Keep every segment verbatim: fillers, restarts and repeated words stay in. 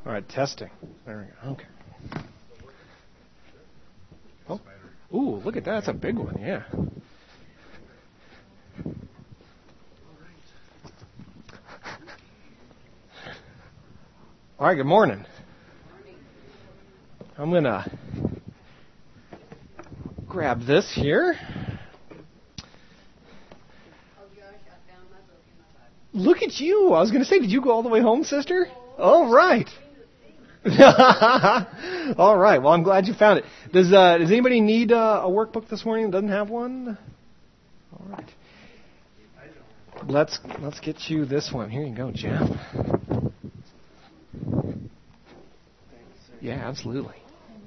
All right, testing. There we go. Okay. Oh, ooh, look at that. That's a big one. Yeah. All right, good morning. I'm going to grab this here. Look at you. I was going to say, did you go all the way home, sister? All right. All right. Well, I'm glad you found it. Does uh, does anybody need uh, a workbook this morning that doesn't have one? All right. Let's let's get you this one. Here you go, Jeff. Yeah, absolutely.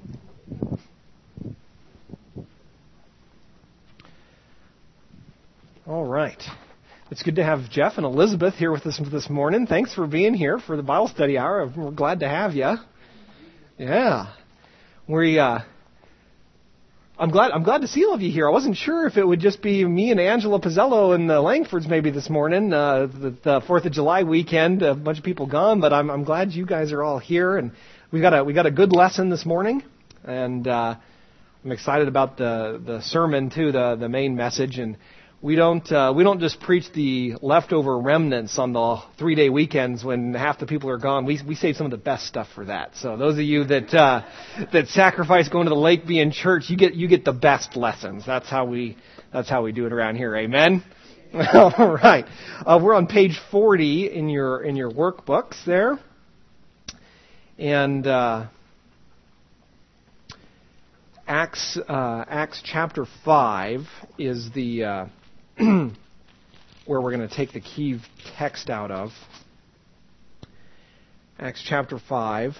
All right. It's good to have Jeff and Elizabeth here with us this morning. Thanks for being here for the Bible study hour. We're glad to have you. Yeah. We, uh, I'm glad I'm glad to see all of you here. I wasn't sure if it would just be me and Angela Pizzello and the Langfords maybe this morning, uh, the, the fourth of July weekend, a bunch of people gone, but I'm I'm glad you guys are all here, and we got a we got a good lesson this morning, and uh, I'm excited about the the sermon too, the the main message. And We don't uh, we don't just preach the leftover remnants on the three-day weekends when half the people are gone. We we save some of the best stuff for that. So those of you that uh, that sacrifice going to the lake being church, you get you get the best lessons. That's how we that's how we do it around here. Amen. All right, uh, we're on page forty in your in your workbooks there, and uh, Acts uh, Acts chapter five is the uh, where we're going to take the key text out of. Acts chapter five.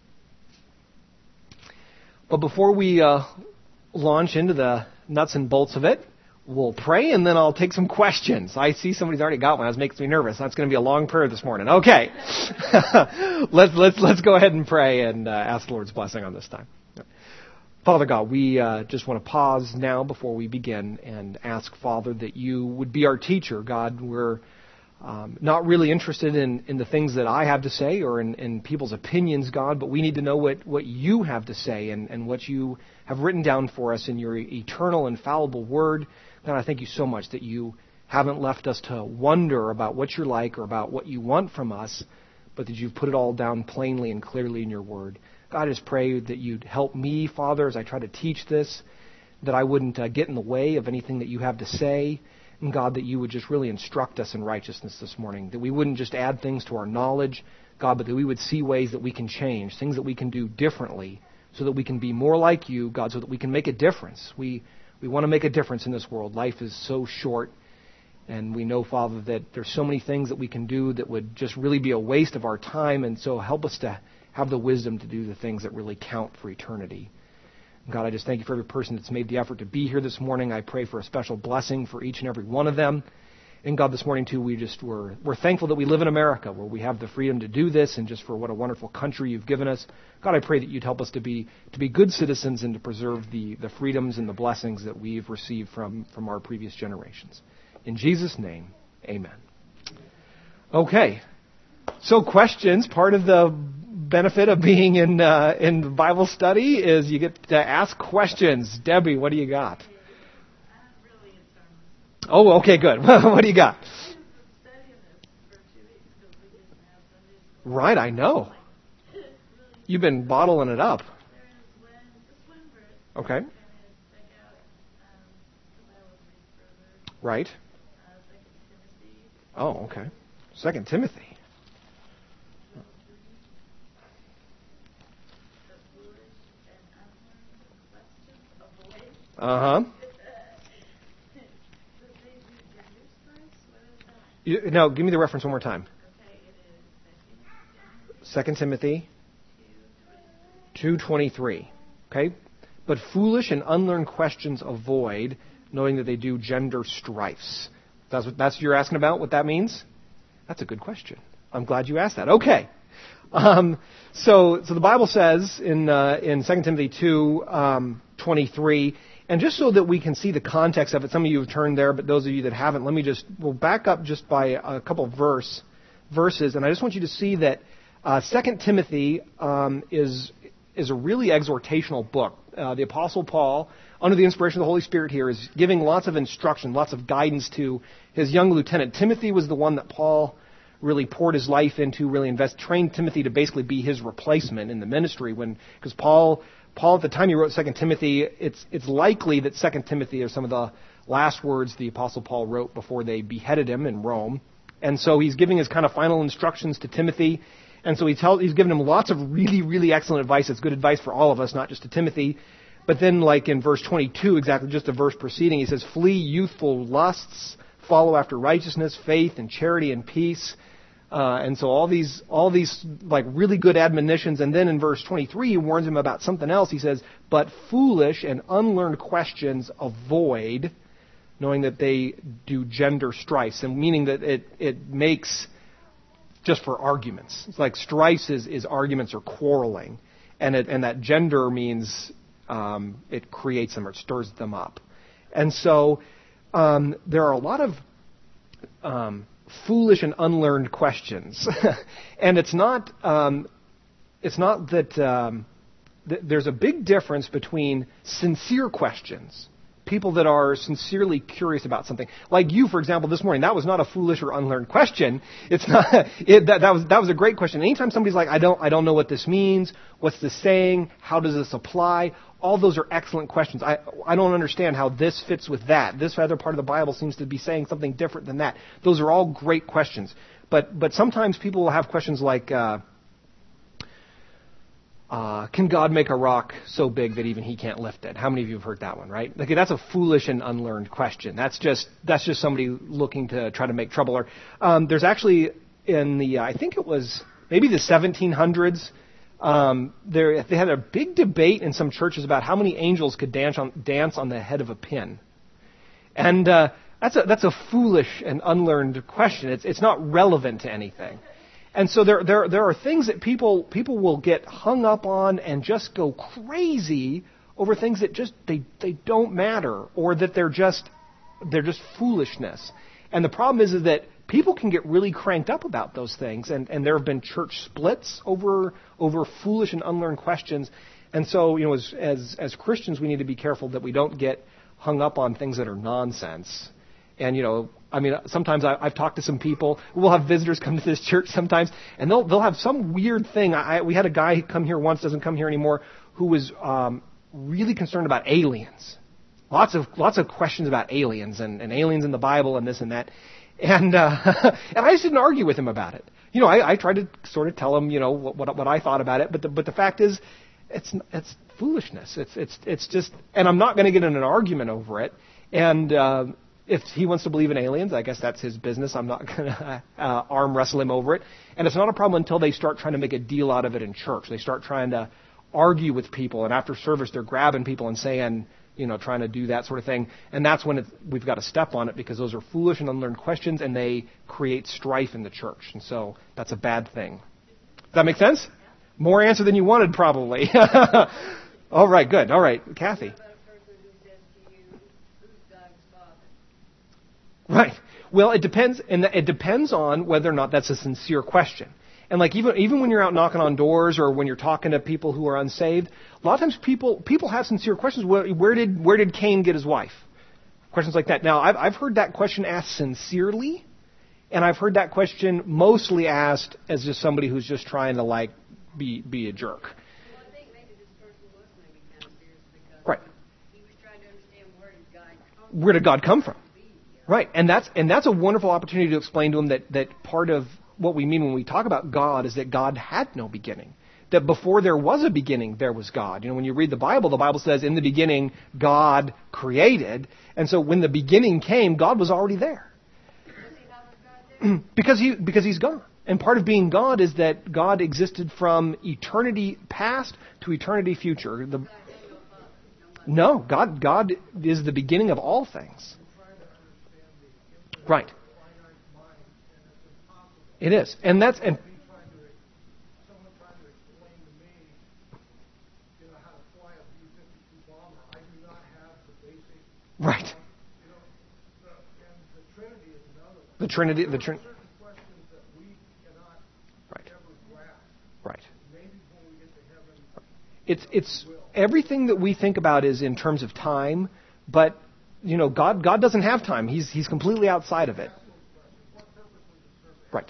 But before we uh, launch into the nuts and bolts of it, we'll pray, and then I'll take some questions. I see somebody's already got one. That makes me nervous. That's going to be a long prayer this morning. Okay. let's let's let's go ahead and pray and uh, ask the Lord's blessing on this time. Father God, we uh, just want to pause now before we begin and ask, Father, that you would be our teacher. God, we're um, not really interested in, in the things that I have to say or in, in people's opinions, God, but we need to know what, what you have to say and, and what you have written down for us in your eternal, infallible word. God, I thank you so much that you haven't left us to wonder about what you're like or about what you want from us, but that you've put it all down plainly and clearly in your word. God, I just pray that you'd help me, Father, as I try to teach this, that I wouldn't uh, get in the way of anything that you have to say. And God, that you would just really instruct us in righteousness this morning, that we wouldn't just add things to our knowledge, God, but that we would see ways that we can change, things that we can do differently so that we can be more like you, God, so that we can make a difference. We, we want to make a difference in this world. Life is so short, and we know, Father, that there's so many things that we can do that would just really be a waste of our time, and so help us to have the wisdom to do the things that really count for eternity. God, I just thank you for every person that's made the effort to be here this morning. I pray for a special blessing for each and every one of them. And God, this morning too, we just we're, we're thankful that we live in America, where we have the freedom to do this, and just for what a wonderful country you've given us. God, I pray that you'd help us to be to be good citizens and to preserve the, the freedoms and the blessings that we've received from, from our previous generations. In Jesus' name, amen. Okay. So questions, part of the benefit of being in uh, in Bible study is you get to ask questions. Debbie, what do you got? Oh, okay, good. What do you got? Right, I know. You've been bottling it up. Okay. Right. Oh, okay. Second Timothy. Uh-huh. You, no, give me the reference one more time. Second Timothy two twenty-three. Okay? But foolish and unlearned questions avoid, knowing that they do gender strifes. That's what that's what you're asking about, what that means? That's a good question. I'm glad you asked that. Okay. Um, so, so the Bible says in uh, in Second Timothy two um, twenty-three, and just so that we can see the context of it, some of you have turned there, but those of you that haven't, let me just we'll back up just by a couple of verse verses, and I just want you to see that Uh, Second Timothy um, is is a really exhortational book. Uh, the Apostle Paul, under the inspiration of the Holy Spirit here, is giving lots of instruction, lots of guidance to his young lieutenant. Timothy was the one that Paul really poured his life into, really invest, trained Timothy to basically be his replacement in the ministry. When because Paul, Paul at the time he wrote Second Timothy, it's it's likely that Second Timothy are some of the last words the Apostle Paul wrote before they beheaded him in Rome. And so he's giving his kind of final instructions to Timothy. And so he tell, he's given him lots of really, really excellent advice. It's good advice for all of us, not just to Timothy. But then, like in verse twenty-two, exactly just a verse preceding, he says, "Flee youthful lusts, follow after righteousness, faith, and charity, and peace." Uh, and so all these, all these like really good admonitions. And then in verse twenty-three, he warns him about something else. He says, "But foolish and unlearned questions avoid, knowing that they do gender strifes," and meaning that it it makes just for arguments. It's like strifes is, is arguments or quarreling, and it, and that gender means um, it creates them or it stirs them up. And so um, there are a lot of um, foolish and unlearned questions, and it's not um, it's not that um, th- there's a big difference between sincere questions. People that are sincerely curious about something, like you, for example, this morning. That was not a foolish or unlearned question. It's not. It, that, that was that was a great question. Anytime somebody's like, "I don't, I don't know what this means. What's this saying? How does this apply?" All those are excellent questions. I, I don't understand how this fits with that. This other part of the Bible seems to be saying something different than that. Those are all great questions. But but sometimes people will have questions like. Uh, Uh, can God make a rock so big that even He can't lift it? How many of you have heard that one, right? Like, that's a foolish and unlearned question. That's just that's just somebody looking to try to make trouble. Or um, there's actually in the uh, I think it was maybe the seventeen hundreds. Um, there they had a big debate in some churches about how many angels could dance on dance on the head of a pin, and uh, that's a that's a foolish and unlearned question. It's it's not relevant to anything. And so there, there, there are things that people, people will get hung up on and just go crazy over things that just they, they don't matter, or that they're just, they're just foolishness. And the problem is, is that people can get really cranked up about those things, and, and there have been church splits over, over foolish and unlearned questions. And so, you know, as, as, as Christians, we need to be careful that we don't get hung up on things that are nonsense. And, you know, I mean, sometimes I, I've talked to some people. We'll have visitors come to this church sometimes, and they'll they'll have some weird thing. I, we had a guy come here once, doesn't come here anymore, who was um, really concerned about aliens. Lots of lots of questions about aliens and, and aliens in the Bible and this and that. And uh, and I just didn't argue with him about it. You know, I, I tried to sort of tell him, you know, what what, what I thought about it. But the, but the fact is, it's it's foolishness. It's it's it's just, and I'm not going to get in an argument over it. And uh, if he wants to believe in aliens, I guess that's his business. I'm not going to uh, arm wrestle him over it. And it's not a problem until they start trying to make a deal out of it in church. They start trying to argue with people, and after service they're grabbing people and saying, you know, trying to do that sort of thing. And that's when it's, we've got to step on it, because those are foolish and unlearned questions, and they create strife in the church. And so that's a bad thing. Does that make sense? More answer than you wanted, probably. All right, good. All right, Kathy. Right. Well, it depends, and it depends on whether or not that's a sincere question. And like even even when you're out knocking on doors, or when you're talking to people who are unsaved, a lot of times people people have sincere questions. Where, where did where did Cain get his wife? Questions like that. Now, I've I've heard that question asked sincerely, and I've heard that question mostly asked as just somebody who's just trying to like be be a jerk. Well, I think maybe this person was maybe kind of serious, because right. he was trying to understand where did God come from. Where did God come from? Right, and that's and that's a wonderful opportunity to explain to them that, that part of what we mean when we talk about God is that God had no beginning. That before there was a beginning, there was God. You know, when you read the Bible, the Bible says, in the beginning, God created. And so when the beginning came, God was already there. because he because he's God. And part of being God is that God existed from eternity past to eternity future. The, no, God God is the beginning of all things. Right. It is. And that's and right. The Trinity the Trinity right. It's it's everything that we think about is in terms of time, but you know, God God doesn't have time. He's he's completely outside of it. Right.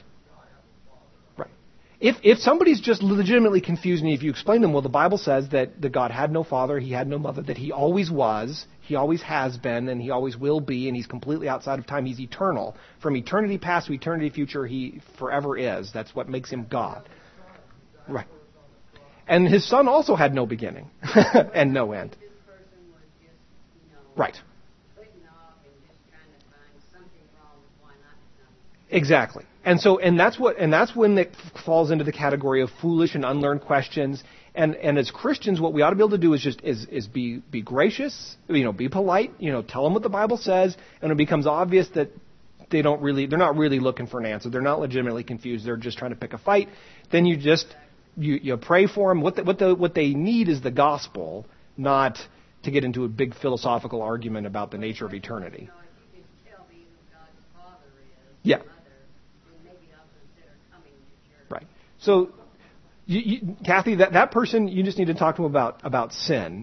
Right. If if somebody's just legitimately confused, and if you explain them, well, the Bible says that, that God had no father, he had no mother, that he always was, he always has been, and he always will be, and he's completely outside of time. He's eternal. From eternity past to eternity future, he forever is. That's what makes him God. Right. And his son also had no beginning and no end. This person was just, you know, Right. putting off and just trying to find something wrong with why not something. Exactly. And so, and that's what, and that's when it f- falls into the category of foolish and unlearned questions. And, and as Christians, what we ought to be able to do is just, is, is be, be gracious, you know, be polite, you know, tell them what the Bible says, and it becomes obvious that they don't really, they're not really looking for an answer. They're not legitimately confused. They're just trying to pick a fight. Then you just, you, you pray for them. What the, what the, what they need is the gospel, not to get into a big philosophical argument about the nature of eternity. You know, if you could tell me who God's father is, Yeah. mother, then maybe I'll consider coming to church. Right. So, you, you, Kathy, that, that person, you just need to talk to them about, about sin.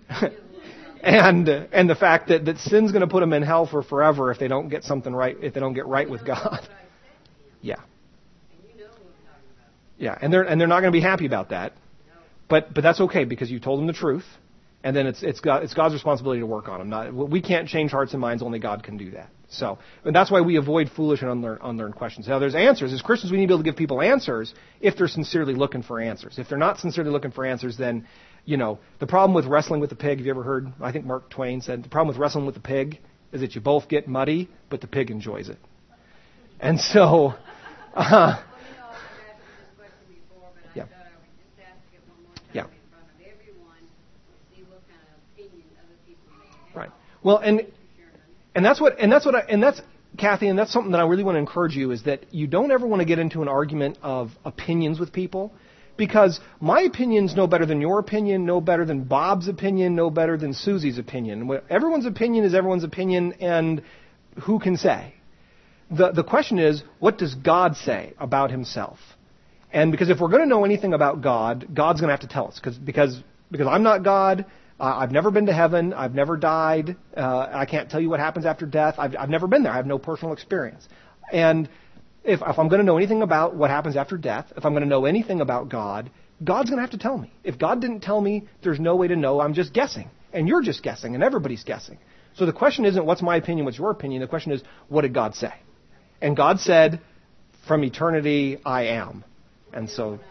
and and the fact that, that sin's going to put them in hell for forever if they don't get something right, if they don't get right with God. Yeah. And you know who I'm talking about. Yeah, and they're and they're not going to be happy about that. But but that's okay because you told them the truth, and then it's it's God, it's God's responsibility to work on them. Not we can't change hearts and minds. Only God can do that. So and that's why we avoid foolish and unlearned, unlearned questions. Now there's answers. As Christians, we need to be able to give people answers if they're sincerely looking for answers. If they're not sincerely looking for answers, then you know the problem with wrestling with the pig. Have you ever heard? I think Mark Twain said the problem with wrestling with the pig is that you both get muddy, but the pig enjoys it. And so. Uh, Well, you know, I've asked you this question before, but I Yeah. thought I would just ask it one more time Yeah. in front of everyone to see what kind of opinion other people may have. Right. Well, and Sherman. and that's what and that's what I, and that's Kathy, and that's something that I really want to encourage you is that you don't ever want to get into an argument of opinions with people, because my opinion's no better than your opinion, no better than Bob's opinion, no better than Susie's opinion. Everyone's opinion is everyone's opinion, and who can say? The the question is, what does God say about himself? And because if we're going to know anything about God, God's going to have to tell us. Cause, because because I'm not God. Uh, I've never been to heaven. I've never died. Uh, I can't tell you what happens after death. I've, I've never been there. I have no personal experience. And if, if I'm going to know anything about what happens after death, if I'm going to know anything about God, God's going to have to tell me. If God didn't tell me, there's no way to know. I'm just guessing. And you're just guessing. And everybody's guessing. So the question isn't what's my opinion, what's your opinion. The question is, what did God say? And God said, from eternity, I am. And so, More,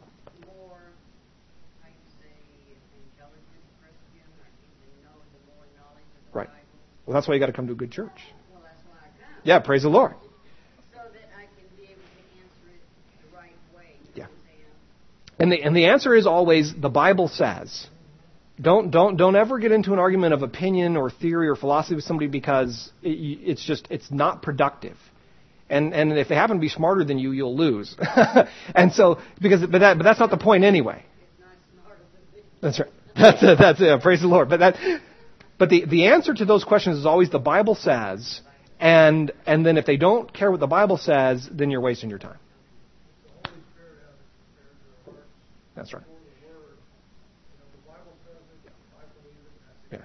how you say, intelligent Christian, or you can know the more knowledge of the right. Bible. Well, that's why you got to come to a good church. Well, that's why I come. Yeah, praise the Lord. So that I can be able to answer it the right way. You Yeah. know what I'm saying? And the and the answer is always the Bible says. Don't don't don't ever get into an argument of opinion or theory or philosophy with somebody because it, it's just it's not productive. And and if they happen to be smarter than you, you'll lose. And so because but that but that's not the point anyway. It's not smarter than me. That's right. That's it. That's it. Praise the Lord. But that but the the answer to those questions is always the Bible says. And and then if they don't care what the Bible says, then you're wasting your time. That's right. Yeah.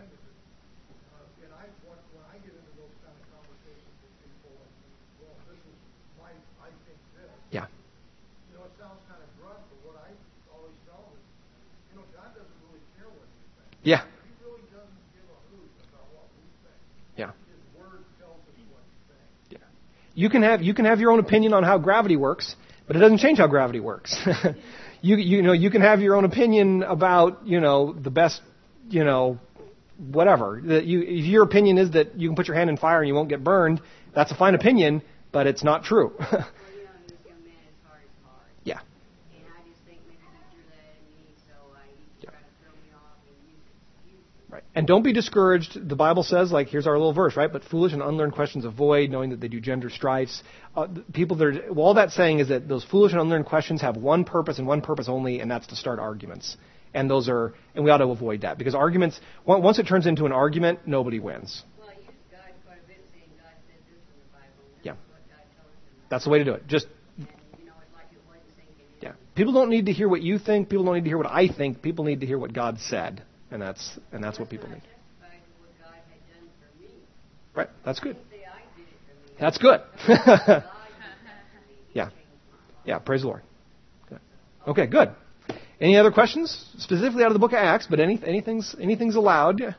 Yeah. You know, it sounds kind of grunt, but what I always tell them is, you know, God doesn't really care what you think. Yeah. He really doesn't give a hoot about what we think. Yeah. His word tells us what to think. Yeah. You can have you can have your own opinion on how gravity works, but it doesn't change how gravity works. you you know you can have your own opinion about you know the best you know whatever. That you if your opinion is that you can put your hand in fire and you won't get burned, that's a fine opinion, but it's not true. Well, you know, this young man is hard as hard. Yeah. And I just think maybe he drew that at me, so I, he Yeah. tried to throw me off and use excuses. Right. And don't be discouraged. The Bible says, like, here's our little verse, right? But foolish and unlearned questions avoid, knowing that they do gender strifes. Uh, people that are, well, all that's saying is that those foolish and unlearned questions have one purpose and one purpose only, and that's to start arguments. And those are, and we ought to avoid that because arguments, on- once it turns into an argument, nobody wins. Well, I use God quite a bit, saying God said this in the Bible, and Yeah. that's what God told him. That's the way to do it. Just, And, you know, it's like it wasn't sinking in. yeah. People don't need to hear what you think. People don't need to hear what I think. People need to hear what God said. And that's and that's what people need. Testified to what God had done for me. Right. That's good. Don't say I did it for me. That's good. God did it for me. He Yeah. changed my Yeah, praise the Lord. Good. Okay, good. Any other questions? Specifically out of the book of Acts, but any, anything's, anything's allowed. Yeah.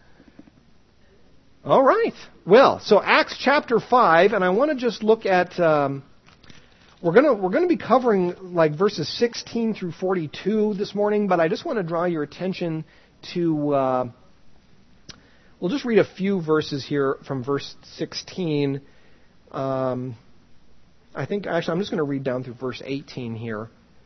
All right. Well, so Acts chapter five, and I want to just look at, um, we're going to we're gonna be covering like verses sixteen through forty-two this morning, but I just want to draw your attention to, uh, we'll just read a few verses here from verse sixteen. Um, I think, actually, I'm just going to read down through verse eighteen here.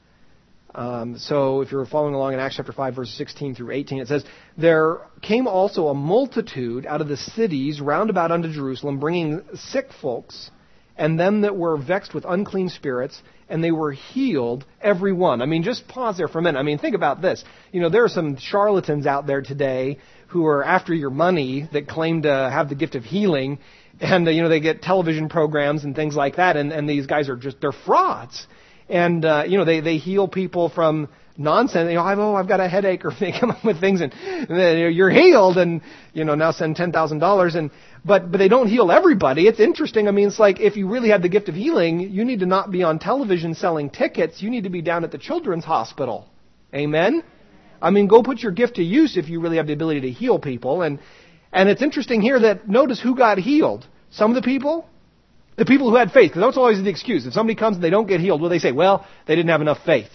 Um, so if you're following along in Acts chapter five, verses sixteen through eighteen, it says, "There came also a multitude out of the cities round about unto Jerusalem, bringing sick folks, and them that were vexed with unclean spirits, and they were healed, every one." I mean, just pause there for a minute. I mean, think about this. You know, there are some charlatans out there today who are after your money that claim to have the gift of healing, and, uh, you know, they get television programs and things like that, and, and these guys are just, they're frauds. And, uh, you know, they, they heal people from nonsense. You know, I've, oh, I've got a headache, or they come up with things, and, and then you're healed, and, you know, now send ten thousand dollars. And, but, but they don't heal everybody. It's interesting. I mean, it's like if you really have the gift of healing, you need to not be on television selling tickets. You need to be down at the children's hospital. Amen? I mean, go put your gift to use if you really have the ability to heal people. And, and it's interesting here that notice who got healed. Some of the people, the people who had faith, because that's always the excuse. If somebody comes and they don't get healed, well, they say, well, they didn't have enough faith.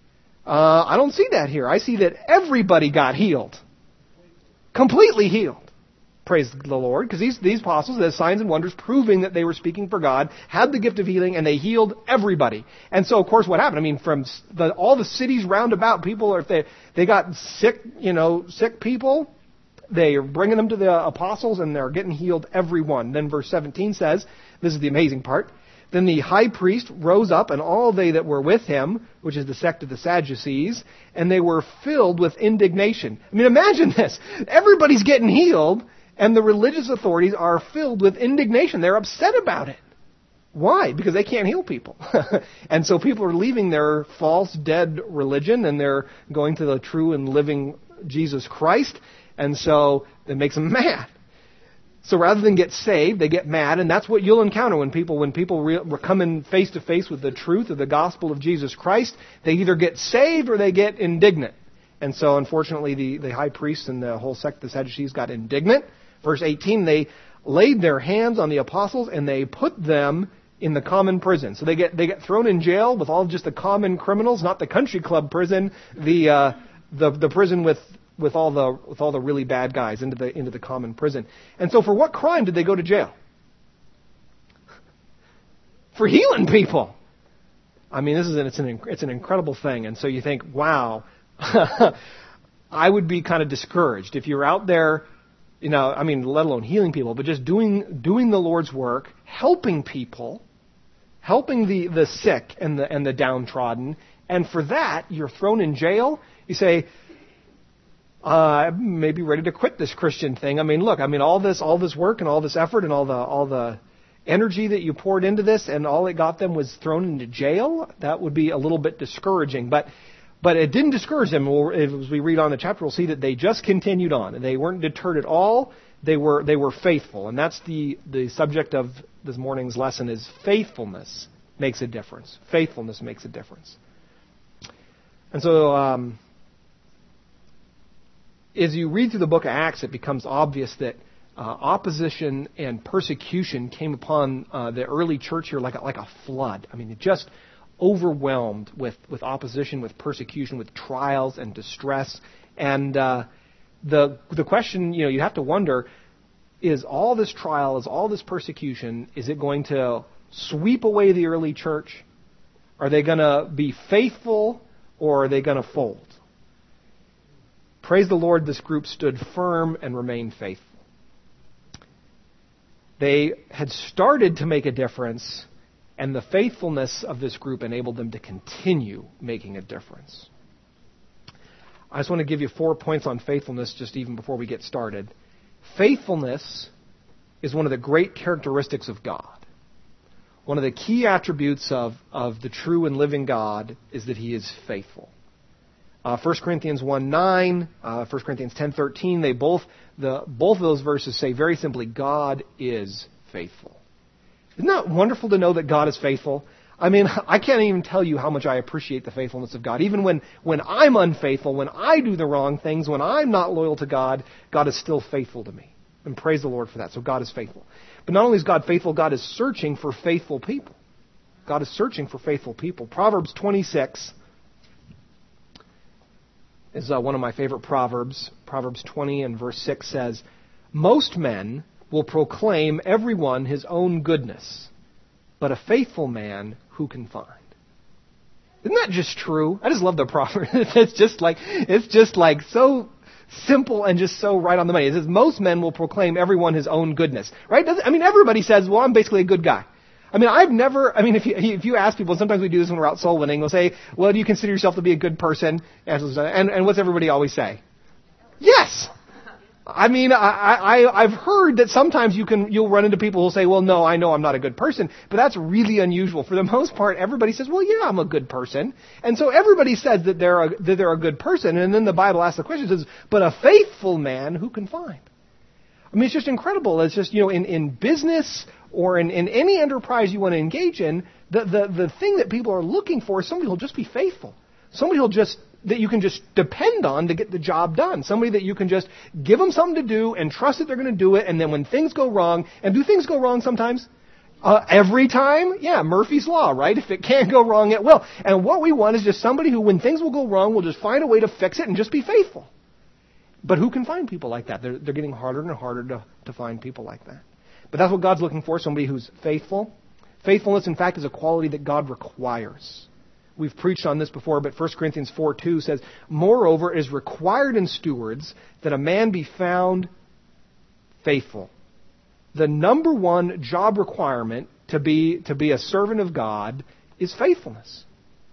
Uh, I don't see that here. I see that everybody got healed. Completely healed. Praise the Lord. Because these, these apostles, the signs and wonders proving that they were speaking for God, had the gift of healing, and they healed everybody. And so, of course, what happened? I mean, from the, all the cities round about, people, if they, they got sick, you know, sick people, they are bringing them to the apostles, and they're getting healed, everyone. Then verse seventeen says, this is the amazing part, "Then the high priest rose up, and all they that were with him," which is the sect of the Sadducees, "and they were filled with indignation." I mean, imagine this. Everybody's getting healed, and the religious authorities are filled with indignation. They're upset about it. Why? Because they can't heal people. And so people are leaving their false, dead religion, and they're going to the true and living Jesus Christ. And so it makes them mad. So rather than get saved, they get mad, and that's what you'll encounter when people when people re- come in face to face with the truth of the gospel of Jesus Christ. They either get saved or they get indignant. And so, unfortunately, the, the high priest and the whole sect of the Sadducees got indignant. Verse eighteen, "They laid their hands on the apostles, and they put them in the common prison." So they get they get thrown in jail with all just the common criminals, not the country club prison, the uh, the the prison with. with all the with all the really bad guys into the into the common prison. And so for what crime did they go to jail? For healing people. I mean, this is an, it's an it's an incredible thing. And so you think, wow, I would be kind of discouraged if you're out there, you know, I mean, let alone healing people, but just doing doing the Lord's work, helping people, helping the, the sick and the and the downtrodden, and for that you're thrown in jail. You say, Uh, maybe ready to quit this Christian thing. I mean, look, I mean, all this, all this work and all this effort and all the, all the energy that you poured into this, and all it got them was thrown into jail. That would be a little bit discouraging, but, but it didn't discourage them. We'll, as we read on the chapter, we'll see that they just continued on, and they weren't deterred at all. They were, they were faithful, and that's the, the subject of this morning's lesson: is faithfulness makes a difference. Faithfulness makes a difference. And so, um, as you read through the book of Acts, it becomes obvious that uh, opposition and persecution came upon uh, the early church here like a, like a flood. I mean, it just overwhelmed with, with opposition, with persecution, with trials and distress. And uh, the the question, you know, you have to wonder, is all this trial, is all this persecution, is it going to sweep away the early church? Are they going to be faithful, or are they going to fold? Praise the Lord, this group stood firm and remained faithful. They had started to make a difference, and the faithfulness of this group enabled them to continue making a difference. I just want to give you four points on faithfulness just even before we get started. Faithfulness is one of the great characteristics of God. one of the key attributes of, of the true and living God is that he is faithful. Uh, First Corinthians one nine, uh, First Corinthians ten thirteen, they both, the, both of those verses say very simply, God is faithful. Isn't that wonderful to know that God is faithful? I mean, I can't even tell you how much I appreciate the faithfulness of God. Even when, when I'm unfaithful, when I do the wrong things, when I'm not loyal to God, God is still faithful to me. And praise the Lord for that. So God is faithful. But not only is God faithful, God is searching for faithful people. God is searching for faithful people. Proverbs twenty-six is uh, one of my favorite proverbs. Proverbs twenty and verse six says, "Most men will proclaim everyone his own goodness, but a faithful man who can find?" Isn't that just true? I just love the proverb. It's just like it's just like so simple and just so right on the money. It says most men will proclaim everyone his own goodness, right? Doesn't, I mean, everybody says, "Well, I'm basically a good guy." I mean, I've never, I mean, if you, if you ask people, sometimes we do this when we're out soul winning, we'll say, "Well, do you consider yourself to be a good person?" And, and what's everybody always say? Yes! I mean, I, I, I've heard that sometimes you can, you'll run into people who'll say, "Well, no, I know I'm not a good person," but that's really unusual. For the most part, everybody says, "Well, yeah, I'm a good person." And so everybody says that they're a, that they're a good person. And then the Bible asks the question, says, "But a faithful man who can find?" I mean, it's just incredible. It's just, you know, in, in business or in, in any enterprise you want to engage in, the, the, the thing that people are looking for is somebody who'll just be faithful. Somebody who'll just, that you can just depend on to get the job done. Somebody that you can just give them something to do and trust that they're going to do it. And then when things go wrong, and do things go wrong sometimes? Uh, every time? Yeah, Murphy's Law, right? If it can't go wrong, it will. And what we want is just somebody who, when things will go wrong, will just find a way to fix it and just be faithful. But who can find people like that? They're, they're getting harder and harder to, to find people like that. But that's what God's looking for, somebody who's faithful. Faithfulness, in fact, is a quality that God requires. We've preached on this before, but First Corinthians four two says, "Moreover, it is required in stewards that a man be found faithful." The number one job requirement to be, to be a servant of God is faithfulness.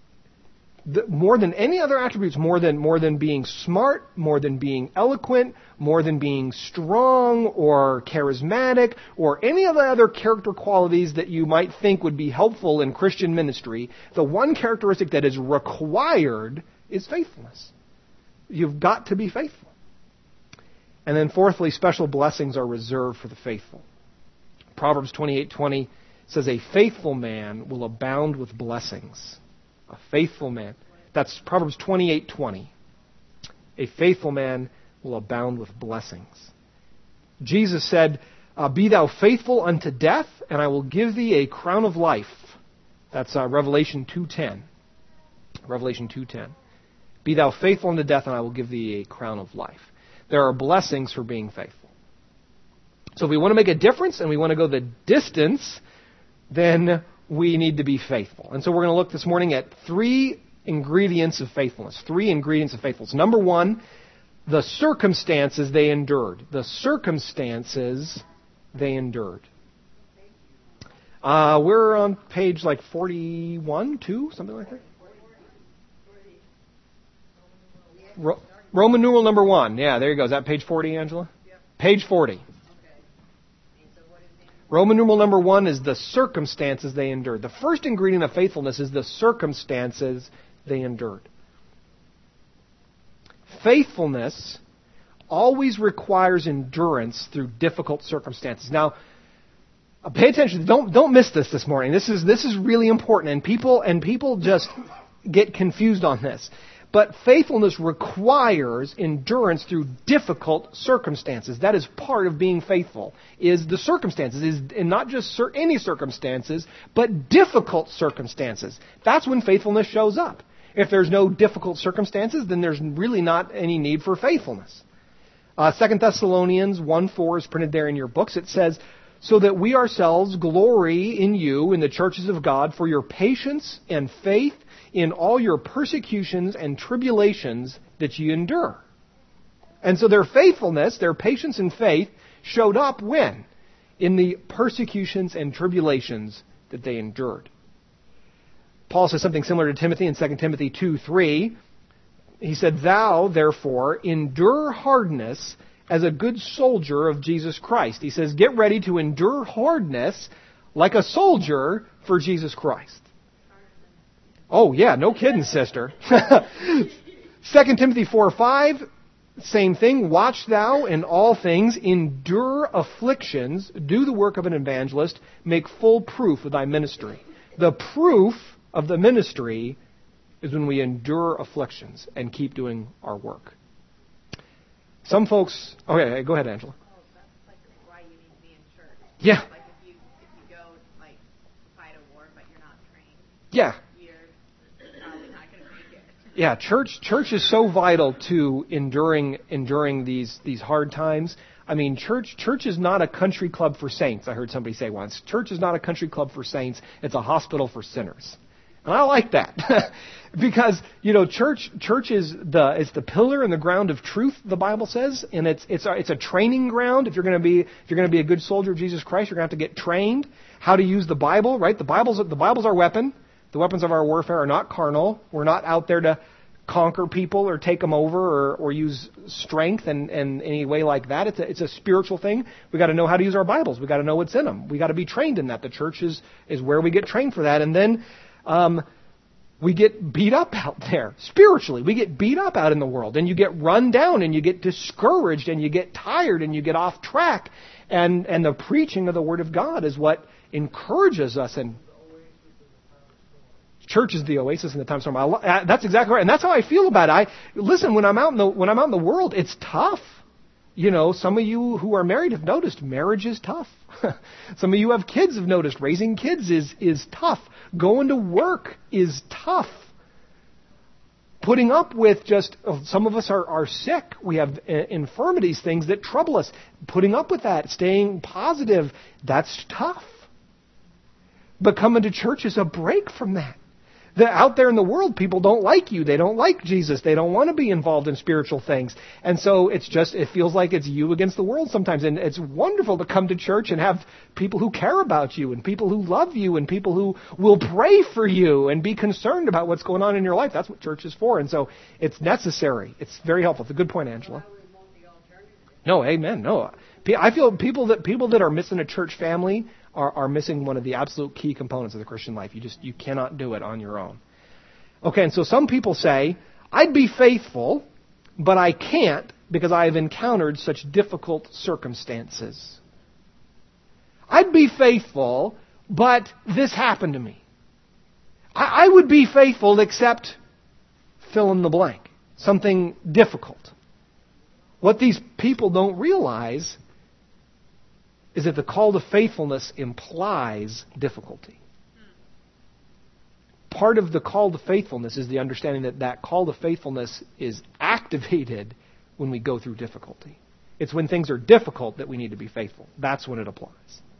The, more than any other attributes, more than, more than being smart, more than being eloquent, more than being strong or charismatic, or any of the other character qualities that you might think would be helpful in Christian ministry, the one characteristic that is required is faithfulness. You've got to be faithful. And then fourthly, special blessings are reserved for the faithful. Proverbs twenty-eight twenty says, "A faithful man will abound with blessings." A faithful man. That's Proverbs twenty-eight twenty. A faithful man will abound with blessings. Jesus said, uh, "Be thou faithful unto death, and I will give thee a crown of life." That's uh, Revelation two ten. Revelation two ten. "Be thou faithful unto death, and I will give thee a crown of life." There are blessings for being faithful. So if we want to make a difference and we want to go the distance, then we need to be faithful. And so we're going to look this morning at three ingredients of faithfulness. Three ingredients of faithfulness. Number one, the circumstances they endured. The circumstances they endured. Uh, we're on page like forty-one, two, something like that. Ro- Roman numeral number one. Yeah, there you go. Is that page forty, Angela? Yep. Page forty. Roman numeral number one is the circumstances they endured. The first ingredient of faithfulness is the circumstances they endured. Faithfulness always requires endurance through difficult circumstances. Now, pay attention. Don't don't miss this this morning. This is this is really important, and people and people just get confused on this. But faithfulness requires endurance through difficult circumstances. That is part of being faithful, is the circumstances, is and not just any circumstances, but difficult circumstances. That's when faithfulness shows up. If there's no difficult circumstances, then there's really not any need for faithfulness. Uh, Second Thessalonians one four is printed there in your books. It says, "So that we ourselves glory in you, in the churches of God, for your patience and faith in all your persecutions and tribulations that ye endure." And so their faithfulness, their patience and faith showed up when? In the persecutions and tribulations that they endured. Paul says something similar to Timothy in Second Timothy two three. He said, "Thou, therefore, endure hardness as a good soldier of Jesus Christ." He says, get ready to endure hardness like a soldier for Jesus Christ. Oh, yeah, no kidding, sister. Second Timothy four five, same thing. Watch thou in all things, endure afflictions, do the work of an evangelist, make full proof of thy ministry. The proof of the ministry is when we endure afflictions and keep doing our work. Some folks... Okay, go ahead, Angela. Oh, that's like why you need to be in church. Yeah. Like if you if you go like fight a war but you're not trained, Yeah. you're probably not going to make it. Yeah, church church is so vital to enduring enduring these these hard times. I mean, church church is not a country club for saints. I heard somebody say once. Church is not a country club for saints. It's a hospital for sinners. And I like that. Because, you know, church church is the it's the pillar and the ground of truth, the Bible says, and it's it's a, it's a training ground. If you're going to be if you're going to be a good soldier of Jesus Christ, you're going to have to get trained how to use the Bible, right? The Bible's the Bible's our weapon. The weapons of our warfare are not carnal. We're not out there to conquer people or take them over or, or use strength in, in any way like that. It's a, it's a spiritual thing. We've got to know how to use our Bibles. We've got to know what's in them. We've got to be trained in that. The church is, is where we get trained for that. And then um, we get beat up out there spiritually. We get beat up out in the world. And you get run down and you get discouraged and you get tired and you get off track. And, and the preaching of the Word of God is what encourages us and church is the oasis in the time of storm. I, that's exactly right, and that's how I feel about it. I listen when I'm out in the when I'm out in the world. It's tough. You know, some of you who are married have noticed marriage is tough. Some of you have kids have noticed raising kids is is tough. Going to work is tough. Putting up with just some of us are are sick. We have uh, infirmities, things that trouble us. Putting up with that, staying positive, that's tough. But coming to church is a break from that. The, out there in the world, people don't like you. They don't like Jesus. They don't want to be involved in spiritual things. And so it's just, it feels like it's you against the world sometimes. And it's wonderful to come to church and have people who care about you and people who love you and people who will pray for you and be concerned about what's going on in your life. That's what church is for. And so it's necessary. It's very helpful. It's a good point, Angela. No, amen. No. I feel people that people that are missing a church family are, are missing one of the absolute key components of the Christian life. You just you cannot do it on your own. Okay, and so some people say, I'd be faithful, but I can't because I have encountered such difficult circumstances. I'd be faithful, but this happened to me. I, I would be faithful except fill in the blank. Something difficult. What these people don't realize is that the call to faithfulness implies difficulty. Part of the call to faithfulness is the understanding that that call to faithfulness is activated when we go through difficulty. It's when things are difficult that we need to be faithful. That's when it applies.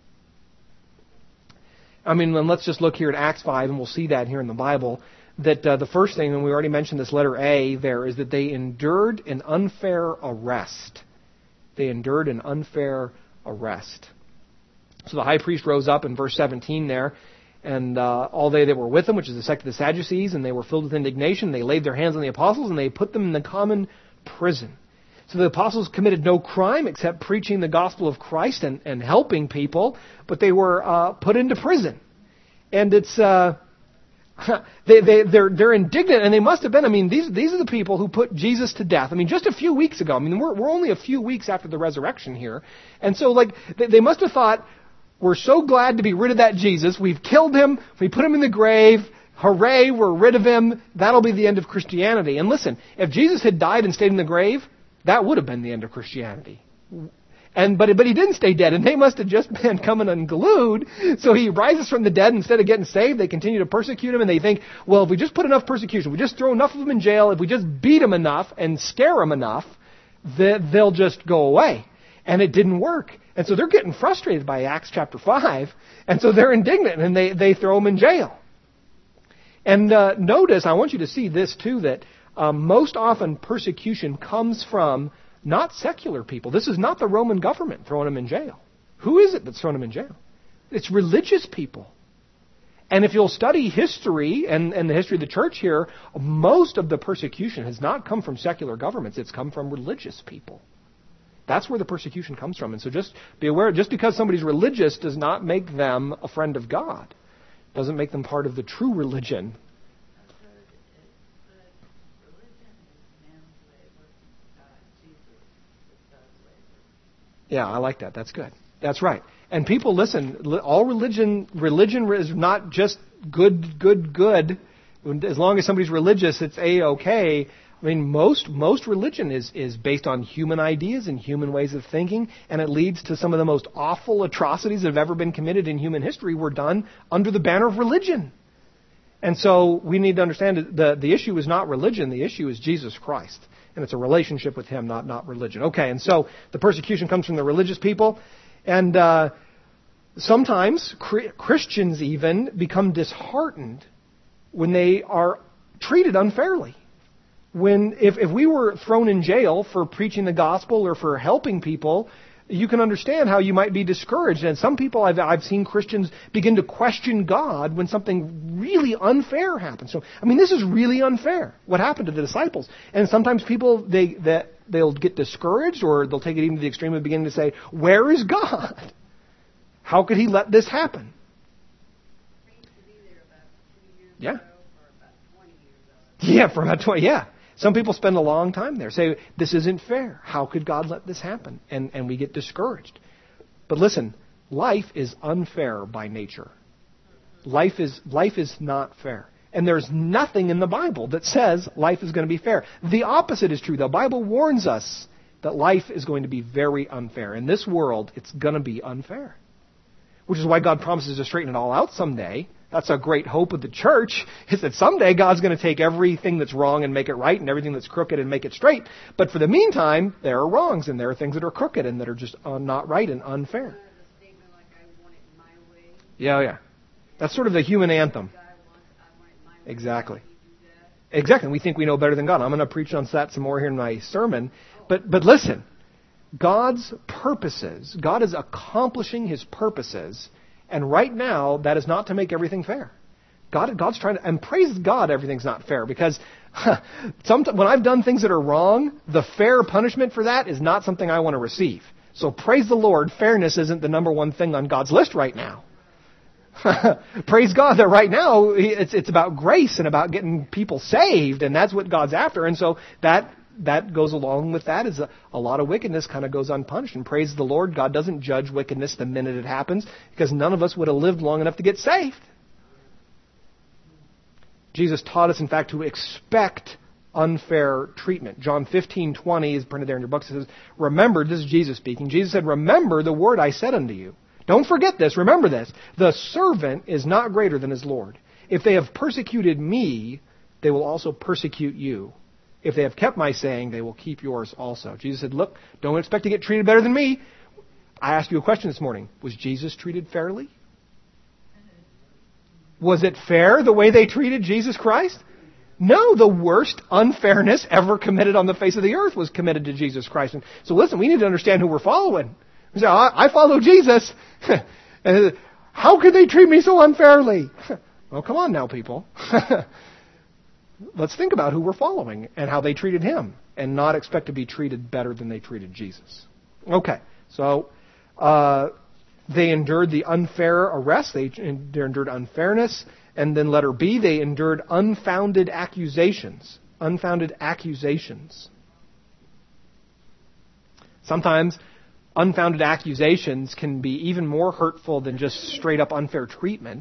I mean, let's just look here at Acts five, and we'll see that here in the Bible, that uh, the first thing, and we already mentioned this letter A there, is that they endured an unfair arrest. They endured an unfair arrest. So the high priest rose up in verse seventeen there, and uh, all they that were with him, which is the sect of the Sadducees, and they were filled with indignation. They laid their hands on the apostles, and they put them in the common prison. So the apostles committed no crime except preaching the gospel of Christ and, and helping people, but they were uh, put into prison. And it's... Uh, They, they, they're, they're indignant, and they must have been. I mean, these, these are the people who put Jesus to death. I mean, just a few weeks ago. I mean, we're, we're only a few weeks after the resurrection here. And so, like, they, they must have thought, we're so glad to be rid of that Jesus. We've killed him. We put him in the grave. Hooray, we're rid of him. That'll be the end of Christianity. And listen, if Jesus had died and stayed in the grave, that would have been the end of Christianity. And but but he didn't stay dead, and they must have just been coming unglued. So he rises from the dead. Instead of getting saved, they continue to persecute him, and they think, well, if we just put enough persecution, we just throw enough of them in jail, if we just beat them enough and scare them enough, that they'll just go away. And it didn't work. And so they're getting frustrated by Acts chapter five, and so they're indignant, and they, they throw them in jail. And uh, notice, I want you to see this too, that uh, most often persecution comes from not secular people. This is not the Roman government throwing them in jail. Who is it that's throwing them in jail? It's religious people. And if you'll study history and, and the history of the church here, most of the persecution has not come from secular governments. It's come from religious people. That's where the persecution comes from. And so just be aware, just because somebody's religious does not make them a friend of God. Doesn't make them part of the true religion. I've heard it, but religion is man's labor. God, Jesus is God's labor. Yeah, I like that. That's good. That's right. And people, listen, li- all religion, religion is not just good, good, good. As long as somebody's religious, it's A-okay. I mean, most most religion is, is based on human ideas and human ways of thinking, and it leads to some of the most awful atrocities that have ever been committed in human history were done under the banner of religion. And so we need to understand that the, the issue is not religion, the issue is Jesus Christ. And it's a relationship with Him, not, not religion. Okay, and so the persecution comes from the religious people, and uh, sometimes Christians even become disheartened when they are treated unfairly. When if, if we were thrown in jail for preaching the gospel or for helping people, you can understand how you might be discouraged. And some people, I've, I've seen Christians begin to question God when something really unfair happens. So, I mean, this is really unfair, what happened to the disciples. And sometimes people, they that they'll get discouraged, or they'll take it even to the extreme of beginning to say, where is God? How could He let this happen? I used to be there about two years Yeah. ago, or about twenty years ago. Yeah, for about twenty, yeah. Some people spend a long time there. Say, this isn't fair. How could God let this happen? And and we get discouraged. But listen, life is unfair by nature. Life is life is not fair. And there's nothing in the Bible that says life is going to be fair. The opposite is true. The Bible warns us that life is going to be very unfair. In this world, it's going to be unfair. Which is why God promises to straighten it all out someday. That's a great hope of the church, is that someday God's going to take everything that's wrong and make it right, and everything that's crooked and make it straight. But for the meantime, there are wrongs, and there are things that are crooked and that are just uh, not right and unfair. A statement like, I want it my way. Yeah, yeah. That's sort of the human anthem. God wants, I want it my way. Exactly. Why do you do that? Exactly. We think we know better than God. I'm going to preach on that some more here in my sermon. But but listen, God's purposes, God is accomplishing His purposes. And right now, that is not to make everything fair. God, God's trying to, and praise God, everything's not fair, because sometimes when I've done things that are wrong, the fair punishment for that is not something I want to receive. So praise the Lord, fairness isn't the number one thing on God's list right now. Praise God that right now it's it's about grace and about getting people saved, and that's what God's after. And so that that goes along with that is a, a lot of wickedness kind of goes unpunished. And praise the Lord, God doesn't judge wickedness the minute it happens, because none of us would have lived long enough to get saved. Jesus taught us, in fact, to expect unfair treatment. John fifteen twenty is printed there in your books. It says, remember, this is Jesus speaking. Jesus said, remember the word I said unto you. Don't forget this. Remember this. The servant is not greater than his Lord. If they have persecuted me, they will also persecute you. If they have kept my saying, they will keep yours also. Jesus said, look, don't expect to get treated better than me. I asked you a question this morning. Was Jesus treated fairly? Was it fair the way they treated Jesus Christ? No, the worst unfairness ever committed on the face of the earth was committed to Jesus Christ. And so listen, we need to understand who we're following. We say, I follow Jesus. How could they treat me so unfairly? Well, come on now, people. Let's think about who we're following and how they treated Him, and not expect to be treated better than they treated Jesus. Okay, so uh, they endured the unfair arrest. They endured unfairness. And then letter B, they endured unfounded accusations. Unfounded accusations. Sometimes unfounded accusations can be even more hurtful than just straight up unfair treatment.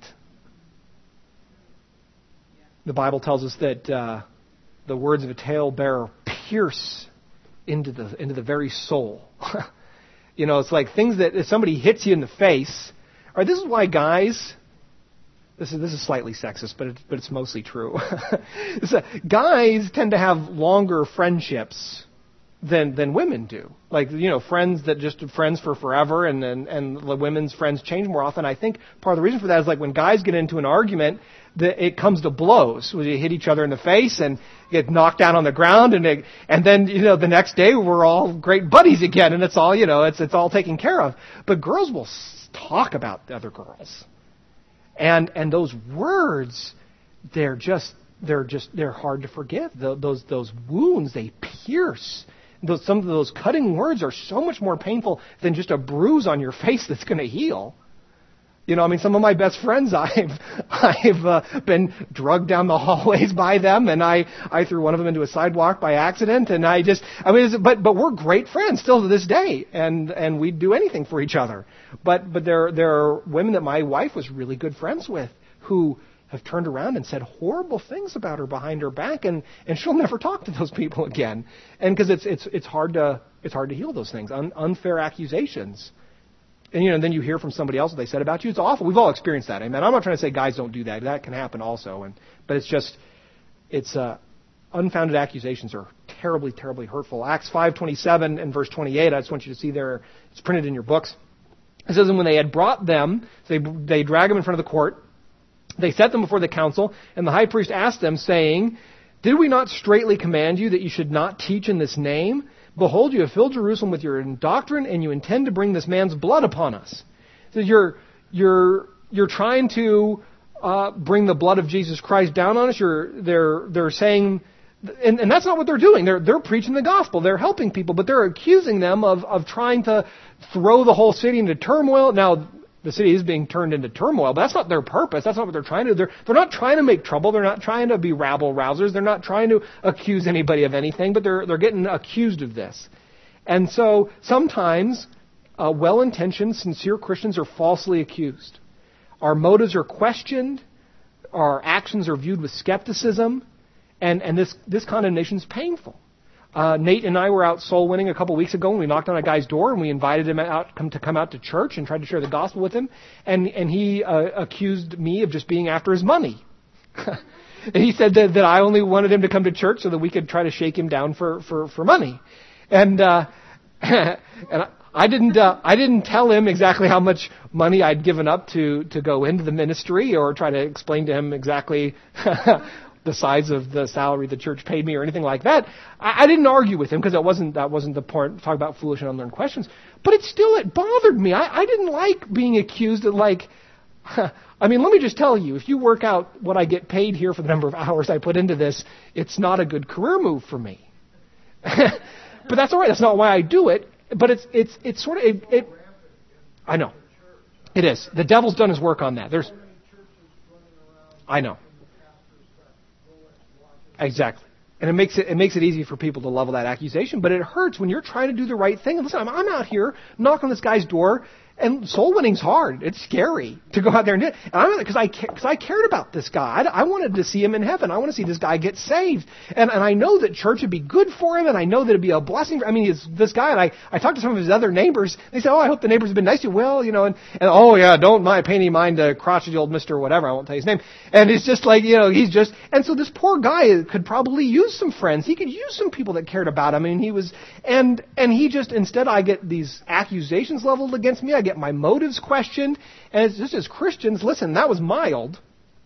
The Bible tells us that uh, the words of a talebearer pierce into the into the very soul. You know, it's like things that if somebody hits you in the face. Or this is why guys. This is this is slightly sexist, but it, but it's mostly true. So, guys tend to have longer friendships than than women do. Like, you know, friends that just friends for forever, and and, and the women's friends change more often. I think part of the reason for that is like when guys get into an argument, that it comes to blows. Where you hit each other in the face and get knocked down on the ground, and it, and then you know the next day we're all great buddies again, and it's all you know it's it's all taken care of. But girls will talk about the other girls. And and those words, they're just they're just they're hard to forgive. The, those those wounds, they pierce. those, some of those cutting words are so much more painful than just a bruise on your face that's going to heal. You know, I mean, some of my best friends, I've I've uh, been drugged down the hallways by them, and I, I threw one of them into a sidewalk by accident, and I just, I mean, it's, but but we're great friends still to this day, and and we'd do anything for each other. But but there there are women that my wife was really good friends with who have turned around and said horrible things about her behind her back, and, and she'll never talk to those people again. And because it's it's it's hard to it's hard to heal those things, Un, unfair accusations. And, you know, then you hear from somebody else what they said about you. It's awful. We've all experienced that. Amen. I'm not trying to say guys don't do that. That can happen also. And but it's just, it's uh, unfounded accusations are terribly, terribly hurtful. Acts five twenty-seven and verse twenty-eight, I just want you to see there. It's printed in your books. It says, and when they had brought them, they they drag them in front of the court. They set them before the council, and the high priest asked them, saying, did we not straitly command you that you should not teach in this name? Behold, you have filled Jerusalem with your doctrine, and you intend to bring this man's blood upon us. So you're you're you're trying to uh, bring the blood of Jesus Christ down on us. You're they're they're saying, and, and that's not what they're doing. They're they're preaching the gospel. They're helping people, but they're accusing them of of trying to throw the whole city into turmoil. Now, the city is being turned into turmoil, but that's not their purpose. That's not what they're trying to do. They're, they're not trying to make trouble. They're not trying to be rabble-rousers. They're not trying to accuse anybody of anything, but they're they're getting accused of this. And so sometimes uh, well-intentioned, sincere Christians are falsely accused. Our motives are questioned. Our actions are viewed with skepticism. And, and this, this condemnation is painful. Uh, Nate and I were out soul winning a couple weeks ago, and we knocked on a guy's door, and we invited him out come to come out to church and tried to share the gospel with him. And and he uh, accused me of just being after his money. And he said that, that I only wanted him to come to church so that we could try to shake him down for for, for money. And uh, and I, I didn't uh, I didn't tell him exactly how much money I'd given up to to go into the ministry, or try to explain to him exactly the size of the salary the church paid me or anything like that. I, I didn't argue with him because that wasn't that wasn't the point. Talk about foolish and unlearned questions. But it still it bothered me. I, I didn't like being accused of like. I mean, let me just tell you, if you work out what I get paid here for the number of hours I put into this, it's not a good career move for me. But that's all right. That's not why I do it. But it's it's it's sort of it, it. I know it is. The devil's done his work on that. There's. I know. Exactly. And it makes it it makes it easy for people to level that accusation, but it hurts when you're trying to do the right thing. And listen, I'm, I'm out here knocking on this guy's door, and soul winning's hard. It's scary to go out there and do it. And I'm because I because I cared about this guy. I, I wanted to see him in heaven. I want to see this guy get saved. And and I know that church would be good for him, and I know that it'd be a blessing. For, I mean, he's this guy, and I I talked to some of his other neighbors. They said, "Oh, I hope the neighbors have been nice to you." Well, you know, and, and oh yeah, don't mind pay any mind to crotchety old Mister Whatever. I won't tell you his name. And it's just like, you know, he's just and so this poor guy could probably use some friends. He could use some people that cared about him. I mean, he was and and he just instead I get these accusations leveled against me. I get my motives questioned, and it's just as Christians, listen, that was mild.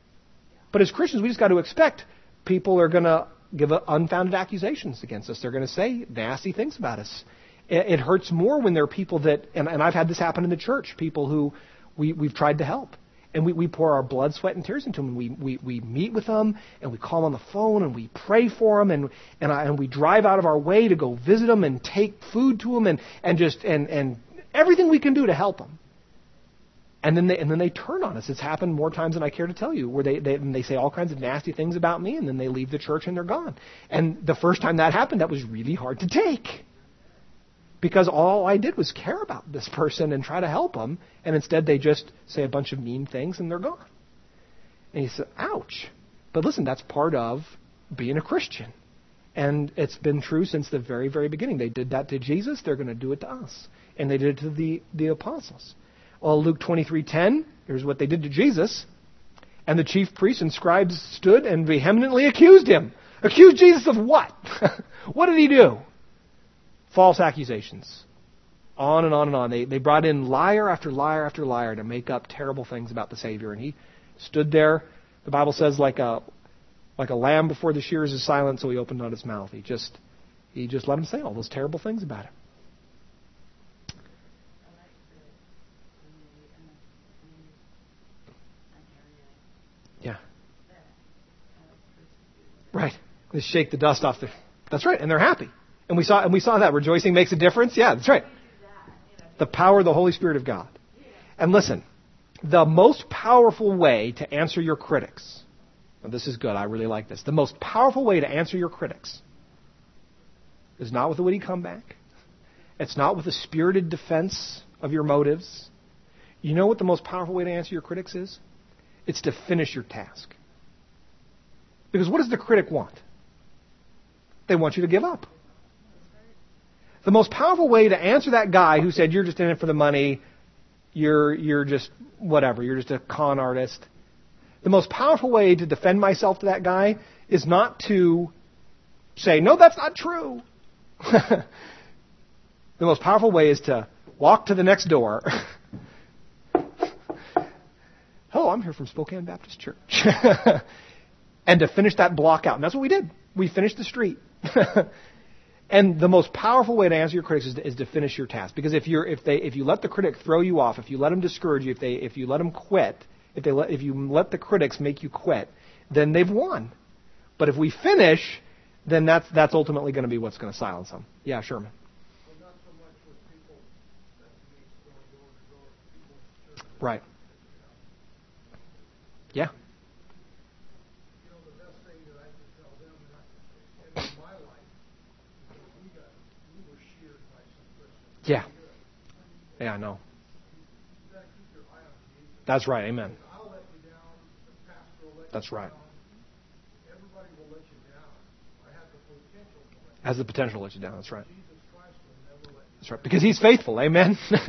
But as Christians, we just got to expect people are going to give unfounded accusations against us. They're going to say nasty things about us. It, it hurts more when there are people that, and, and I've had this happen in the church, people who we, we've tried to help. And we, we pour our blood, sweat, and tears into them. And we, we, we meet with them, and we call them on the phone, and we pray for them, and and, I, and we drive out of our way to go visit them and take food to them, and, and just and, and everything we can do to help them. And then they and then they turn on us. It's happened more times than I care to tell you, where they they, they say all kinds of nasty things about me, and then they leave the church and they're gone. And the first time that happened, that was really hard to take, because all I did was care about this person and try to help them, and instead they just say a bunch of mean things and they're gone. And he said, "Ouch!" But listen, that's part of being a Christian, and it's been true since the very very beginning. They did that to Jesus; they're going to do it to us, and they did it to the the apostles. Well, Luke twenty-three ten, here's what they did to Jesus. And the chief priests and scribes stood and vehemently accused him. Accused Jesus of what? What did he do? False accusations. On and on and on. They they brought in liar after liar after liar to make up terrible things about the Savior. And he stood there, the Bible says, like a like a lamb before the shears is silent, so he opened not his mouth. He just he just let him say all those terrible things about him. Yeah. Right. They shake the dust off their... That's right. And they're happy. And we saw and we saw that rejoicing makes a difference. Yeah, that's right. The power of the Holy Spirit of God. And listen, the most powerful way to answer your critics, and this is good, I really like this. The most powerful way to answer your critics is not with a witty comeback. It's not with a spirited defense of your motives. You know what the most powerful way to answer your critics is? It's to finish your task. Because what does the critic want? They want you to give up. The most powerful way to answer that guy who said, you're just in it for the money, you're you're just whatever, you're just a con artist. The most powerful way to defend myself to that guy is not to say, no, that's not true. The most powerful way is to walk to the next door. Hello, I'm here from Spokane Baptist Church. And to finish that block out. And that's what we did. We finished the street. And the most powerful way to answer your critics is to, is to finish your task. Because if you're if they if you let the critic throw you off, if you let them discourage you, if they if you let them quit, if they let, if you let the critics make you quit, then they've won. But if we finish, then that's that's ultimately going to be what's going to silence them. Yeah, Sherman. Well, not so much with people that meet going door to door, people in church. Right. Yeah. You know, the best thing that I could tell them, and, I, and in my life, because we got, we were sheared by some Christians. Yeah. Yeah, I know. You got to keep your eye on Jesus. That's right. Amen. I'll let you down. The pastor will let That's you right. down. Everybody will let you down. I have the potential to let you Has the potential to let you down. That's right. down. Jesus Christ will never let you That's right. Because He's faithful. Amen. down.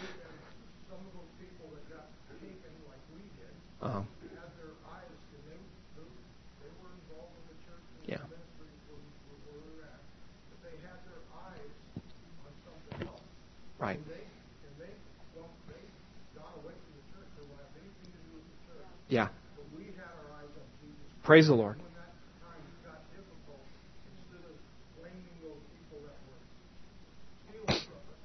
Some of those people that got taken like we did, uh-huh. had their eyes, and they, they, they were involved in the church and Yeah. the ministry where, where we were at, but they had their eyes on something else. Right. And they, and they, well, they got away from the church. They wanted anything to do with the church. Yeah. But we had our eyes on Jesus. Praise the Lord. When that time got difficult, instead of blaming those people that were stealing from us,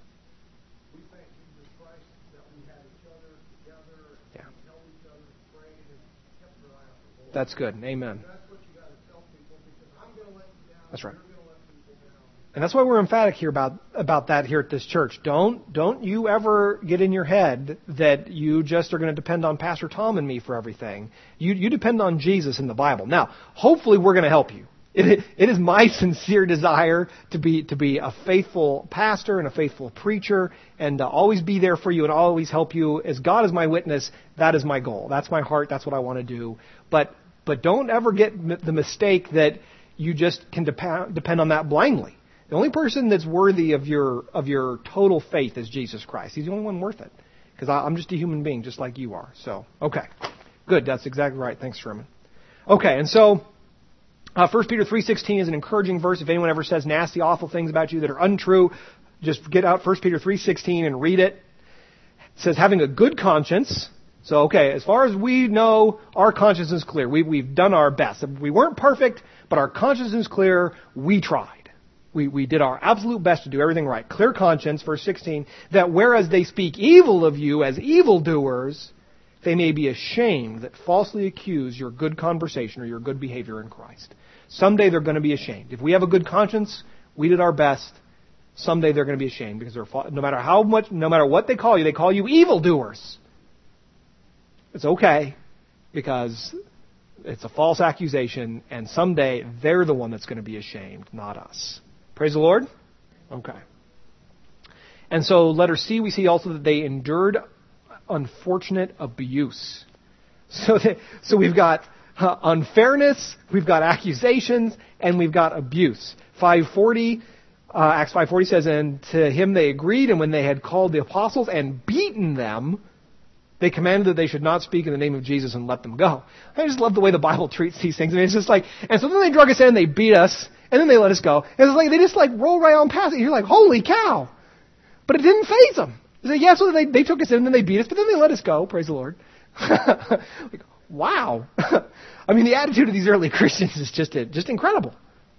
we thank Jesus Christ that we had each other together and Yeah. we held each other and prayed and kept our eye on the Lord. That's good. Amen. That's what you got to tell people, because I'm going to let you down. That's right. You're going to let people down. And that's why we're emphatic here about about that here at this church. Don't don't you ever get in your head that you just are going to depend on Pastor Tom and me for everything. You you depend on Jesus and the Bible. Now, hopefully, we're going to help you. It, it is my sincere desire to be to be a faithful pastor and a faithful preacher, and to always be there for you and always help you. As God is my witness, that is my goal. That's my heart. That's what I want to do. But but don't ever get m- the mistake that you just can dep- depend on that blindly. The only person that's worthy of your of your total faith is Jesus Christ. He's the only one worth it. Because I'm just a human being, just like you are. So, okay. Good. That's exactly right. Thanks, Sherman. Okay, and so uh, First Peter three sixteen is an encouraging verse. If anyone ever says nasty, awful things about you that are untrue, just get out First Peter three sixteen and read it. It says, having a good conscience. So, okay, as far as we know, our conscience is clear. We, we've done our best. We weren't perfect, but our conscience is clear. We tried. We, we did our absolute best to do everything right. Clear conscience, verse sixteen, that whereas they speak evil of you as evildoers, they may be ashamed that falsely accuse your good conversation or your good behavior in Christ. Someday they're going to be ashamed. If we have a good conscience, we did our best. Someday they're going to be ashamed because they're no matter how much, no matter what they call you, they call you evildoers. It's okay because it's a false accusation, and someday they're the one that's going to be ashamed, not us. Praise the Lord? Okay. And so, letter C, we see also that they endured unfortunate abuse. So, they, so we've got uh, unfairness, we've got accusations, and we've got abuse. five forty, uh, Acts five forty says, and to him they agreed, and when they had called the apostles and beaten them, they commanded that they should not speak in the name of Jesus and let them go. I just love the way the Bible treats these things. I mean, it's just like, and so then they drug us in, they beat us, and then they let us go. And it's like, they just like roll right on past it. You're like, holy cow. But it didn't faze them. They said, yeah, so they, they took us in, and then they beat us, but then they let us go. Praise the Lord. Like, wow. I mean, the attitude of these early Christians is just, just incredible.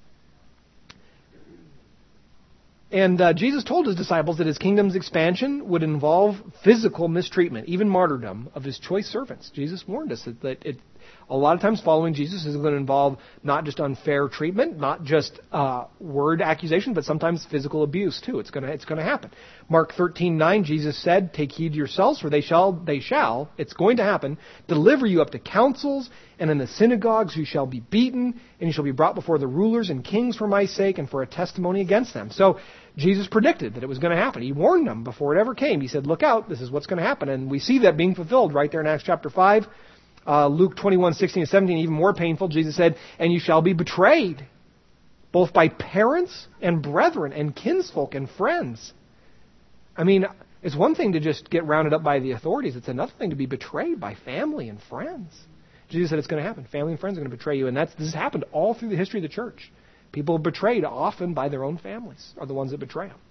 And uh, Jesus told his disciples that his kingdom's expansion would involve physical mistreatment, even martyrdom, of his choice servants. Jesus warned us that, that it, A lot of times following Jesus is going to involve not just unfair treatment, not just uh, word accusation, but sometimes physical abuse too. It's going to it's going to happen. Mark thirteen nine, Jesus said, "Take heed to yourselves, for they shall they shall it's going to happen deliver you up to councils, and in the synagogues you shall be beaten, and you shall be brought before the rulers and kings for my sake and for a testimony against them." So Jesus predicted that it was going to happen. He warned them before it ever came. He said, "Look out! This is what's going to happen." And we see that being fulfilled right there in Acts chapter five. Uh, Luke twenty-one sixteen and seventeen, even more painful. Jesus said, "And you shall be betrayed, both by parents and brethren and kinsfolk and friends." I mean, it's one thing to just get rounded up by the authorities. It's another thing to be betrayed by family and friends. Jesus said it's going to happen. Family and friends are going to betray you. And that's this has happened all through the history of the church. People betrayed often by their own families are the ones that betray them.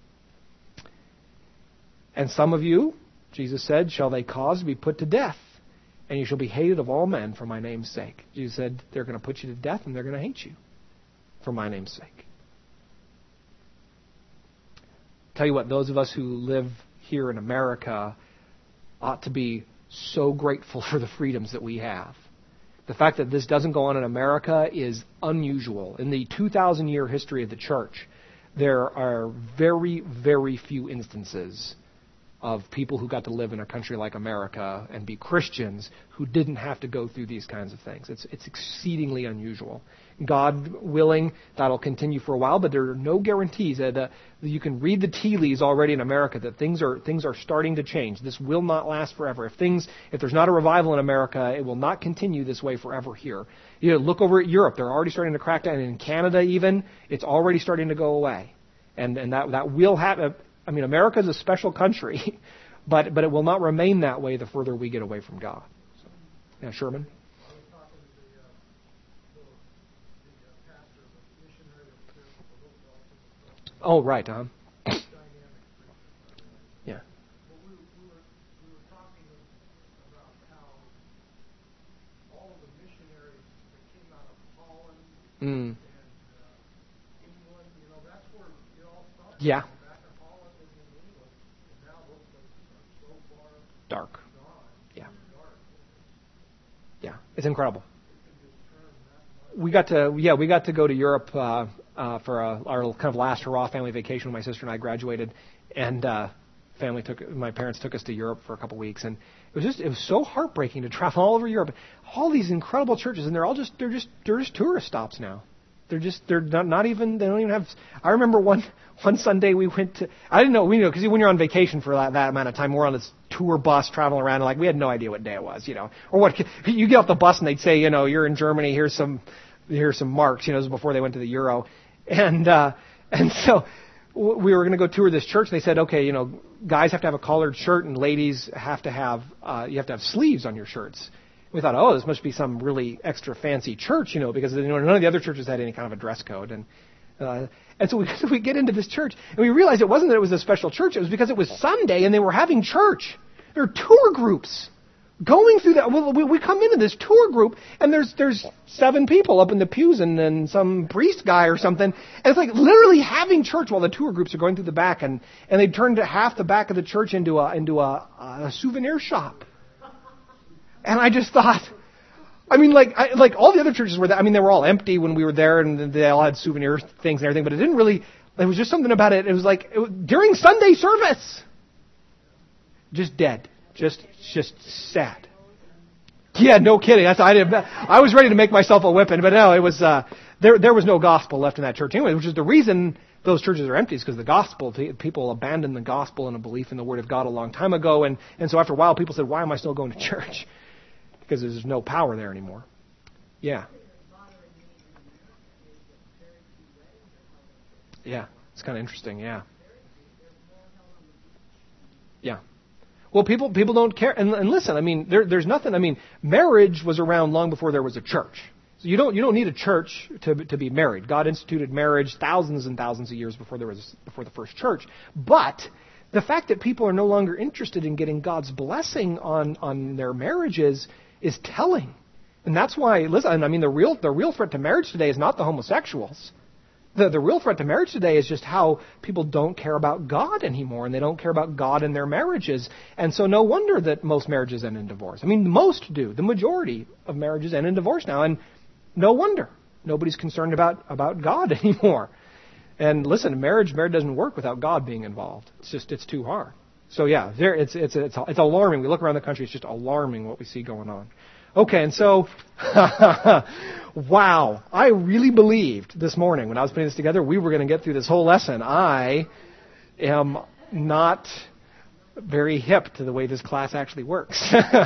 "And some of you," Jesus said, "shall they cause to be put to death. And you shall be hated of all men for my name's sake." Jesus said they're going to put you to death and they're going to hate you for my name's sake. Tell you what, those of us who live here in America ought to be so grateful for the freedoms that we have. The fact that this doesn't go on in America is unusual. In the two thousand year history of the church, there are very, very few instances of people who got to live in a country like America and be Christians who didn't have to go through these kinds of things. It's it's exceedingly unusual. God willing, that'll continue for a while, but there are no guarantees that, uh, that you can read the tea leaves already in America that things are things are starting to change. This will not last forever. If things if there's not a revival in America, it will not continue this way forever here. You know, look over at Europe. They're already starting to crack down. In Canada even, it's already starting to go away. And and that that will happen. I mean, America is a special country, but but it will not remain that way the further we get away from God. So, yeah, Sherman? I was talking to the, uh, the, the uh, pastor of the missionary of the church of the Hillsdale. Oh, right, uh-huh. Dynamic preacher. Yeah. But we, we, were, we were talking about how all of the missionaries that came out of Holland Mm. and uh, England, you know, that's where it all started. Yeah. Back in Holland and in England, and now those places are so far Dark. gone. Yeah. Dark. Yeah. It's incredible. It can just turn that much. We got to yeah we got to go to Europe uh, uh, for a, our kind of last hurrah family vacation when my sister and I graduated, and uh, family took my parents took us to Europe for a couple weeks, and it was just it was so heartbreaking to travel all over Europe, all these incredible churches, and they're all just they're just they're just tourist stops now. They're just they're not, not even they don't even have. I remember one one Sunday we went to I didn't know we knew because when you're on vacation for that, that amount of time we're on this tour bus traveling around and like we had no idea what day it was, you know, or what you get off the bus and they'd say, you know, you're in Germany, here's some here's some marks, you know, this was before they went to the Euro, and uh, and so we were going to go tour this church. And they said, okay, you know, guys have to have a collared shirt and ladies have to have uh, you have to have sleeves on your shirts. We thought, oh, this must be some really extra fancy church, you know, because you know, none of the other churches had any kind of a dress code. And uh, and so we, so we get into this church, and we realized it wasn't that it was a special church. It was because it was Sunday, and they were having church. There are tour groups going through that. We, we come into this tour group, and there's there's seven people up in the pews, and, and some priest guy or something. And it's like literally having church while the tour groups are going through the back. And, and they turned half the back of the church into a into a, a souvenir shop. And I just thought, I mean, like, I, like all the other churches were, I mean, they were all empty when we were there, and they all had souvenir things and everything. But it didn't really. There was just something about it. It was like it was, during Sunday service, just dead, just just sad. Yeah, no kidding. That's I didn't. I was ready to make myself a whipping, but no, it was uh, there. There was no gospel left in that church anyway, which is the reason those churches are empty, is because the gospel, people abandoned the gospel and a belief in the Word of God a long time ago, and and so after a while, people said, "Why am I still going to church?" Because there's no power there anymore. Yeah. Yeah, it's kind of interesting. Yeah. Yeah. Well, people people don't care. And, and listen, I mean, there, there's nothing. I mean, marriage was around long before there was a church. So you don't you don't need a church to to be married. God instituted marriage thousands and thousands of years before there was before the first church. But the fact that people are no longer interested in getting God's blessing on on their marriages is telling. And that's why, listen, I mean, the real the real threat to marriage today is not the homosexuals. The, the real threat to marriage today is just how people don't care about God anymore, and they don't care about God in their marriages. And so no wonder that most marriages end in divorce. I mean, most do. The majority of marriages end in divorce now, and no wonder. Nobody's concerned about, about God anymore. And listen, marriage marriage doesn't work without God being involved. It's just, it's too hard. So yeah, there, it's, it's, it's, it's alarming. We look around the country, it's just alarming what we see going on. Okay, and so, wow, I really believed this morning when I was putting this together, we were going to get through this whole lesson. I am not very hip to the way this class actually works.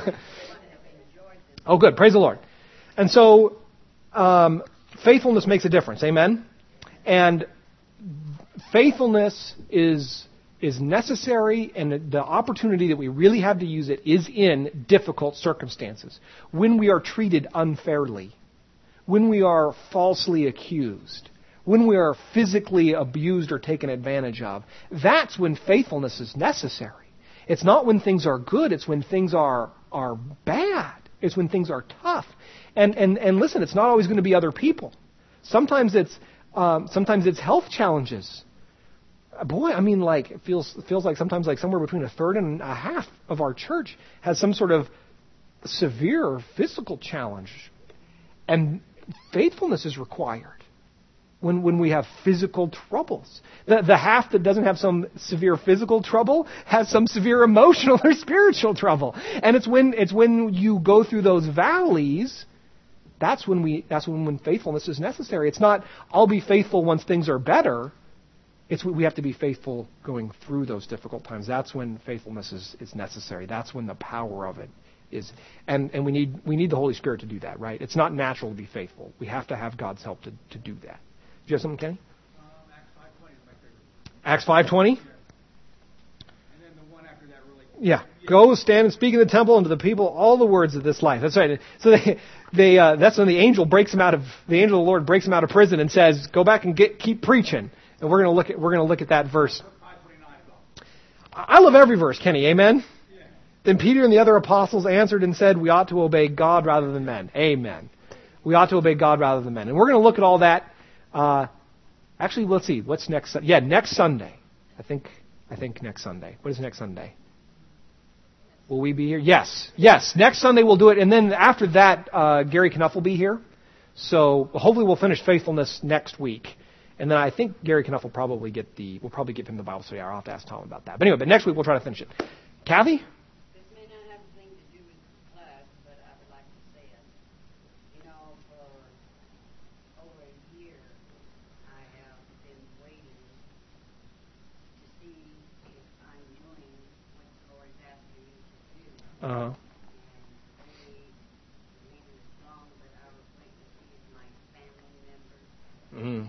Oh, good. Praise the Lord. And so, um, faithfulness makes a difference. Amen? And faithfulness is... is necessary, and the opportunity that we really have to use it is in difficult circumstances. When we are treated unfairly, when we are falsely accused, when we are physically abused or taken advantage of, that's when faithfulness is necessary. It's not when things are good, it's when things are are bad. It's when things are tough. And and, and listen, it's not always going to be other people. Sometimes it's um, sometimes it's health challenges. Boy, I mean, like, it feels it feels like sometimes like somewhere between a third and a half of our church has some sort of severe physical challenge. And faithfulness is required when when we have physical troubles. The, the half that doesn't have some severe physical trouble has some severe emotional or spiritual trouble. And it's when it's when you go through those valleys, that's when we that's when, when faithfulness is necessary. It's not, I'll be faithful once things are better. It's we have to be faithful going through those difficult times. That's when faithfulness is, is necessary. That's when the power of it is. And, and we need we need the Holy Spirit to do that, right? It's not natural to be faithful. We have to have God's help to, to do that. Do you have something, Kenny? Um, Acts five twenty is my favorite. Acts five twenty? And then the one after that really... Yeah. Go stand and speak in the temple unto the people all the words of this life. That's right. So they, they uh, that's when the angel breaks him out of the angel of the Lord breaks him out of prison and says, "Go back and get keep preaching." And we're going to look at we're going to look at that verse. I love every verse, Kenny. Amen. Yeah. Then Peter and the other apostles answered and said, "We ought to obey God rather than men." Amen. We ought to obey God rather than men. And we're going to look at all that. Uh, actually, let's see. What's next? Yeah, next Sunday. I think. I think next Sunday. What is next Sunday? Will we be here? Yes. Yes. Next Sunday we'll do it. And then after that, uh, Gary Knuff will be here. So hopefully we'll finish faithfulness next week. And then I think Gary Knuff will probably get the, we'll probably give him the Bible study hour. I'll have to ask Tom about that. But anyway, but next week we'll try to finish it. Kathy? This may not have anything to do with the class, but I would like to say it. You know, for over a year, I have been waiting to see if I'm doing what the Lord is asking me to do. Uh-huh. And maybe, maybe it's wrong, but I was waiting to see if my family members, Mm.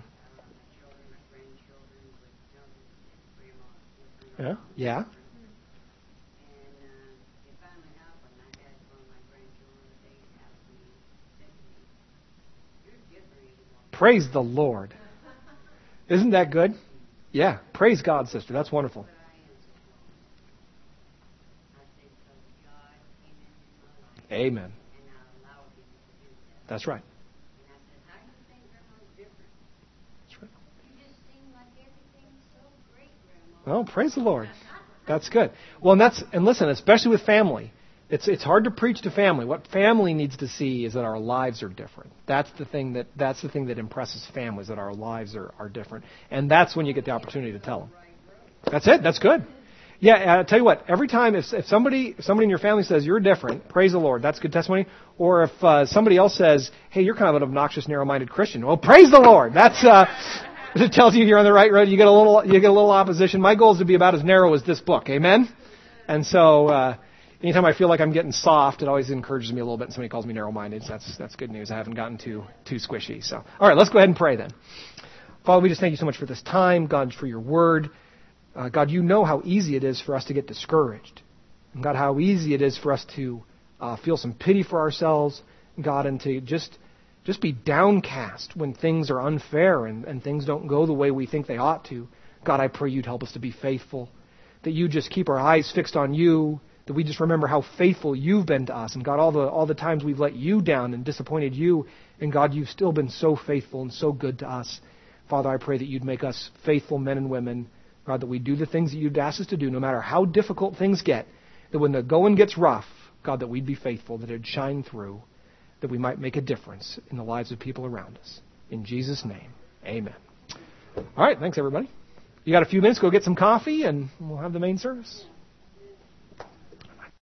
Yeah. Yeah. and uh, it finally happened. I had one of my grandchildren, they asked me, said to me, "You're different anymore." Praise the Lord. Isn't that good? Yeah. Praise God, sister. That's wonderful. But I answered no. I said, "Because God came into my life, Amen. and I allowed Him to do that." That's right. And I said, "How do you think Grandma's different? That's right. You just seem like everything's so great, Grandma." Oh, praise the Lord. That's good. Well, and that's and listen, especially with family, it's it's hard to preach to family. What family needs to see is that our lives are different. That's the thing that that's the thing that impresses families, that our lives are, are different, and that's when you get the opportunity to tell them. That's it. That's good. Yeah, I'll tell you what. Every time if if somebody if somebody in your family says you're different, praise the Lord. That's good testimony. Or if uh, somebody else says, "Hey, you're kind of an obnoxious, narrow-minded Christian," well, praise the Lord. That's. Uh, It tells you you're on the right road. You get a little, you get a little opposition. My goal is to be about as narrow as this book. Amen. And so, uh, anytime I feel like I'm getting soft, it always encourages me a little bit. And somebody calls me narrow-minded. So that's that's good news. I haven't gotten too too squishy. So, all right, let's go ahead and pray then. Father, we just thank you so much for this time, God, for your word. Uh, God, you know how easy it is for us to get discouraged, and God, how easy it is for us to uh, feel some pity for ourselves, God, and to just. Just be downcast when things are unfair and, and things don't go the way we think they ought to. God, I pray you'd help us to be faithful, that you just keep our eyes fixed on you, that we just remember how faithful you've been to us. And God, all the all the times we've let you down and disappointed you, and God, you've still been so faithful and so good to us. Father, I pray that you'd make us faithful men and women, God, that we do the things that you'd ask us to do, no matter how difficult things get, that when the going gets rough, God, that we'd be faithful, that it'd shine through, that we might make a difference in the lives of people around us. In Jesus' name, amen. All right, thanks, everybody. You got a few minutes, go get some coffee, and we'll have the main service.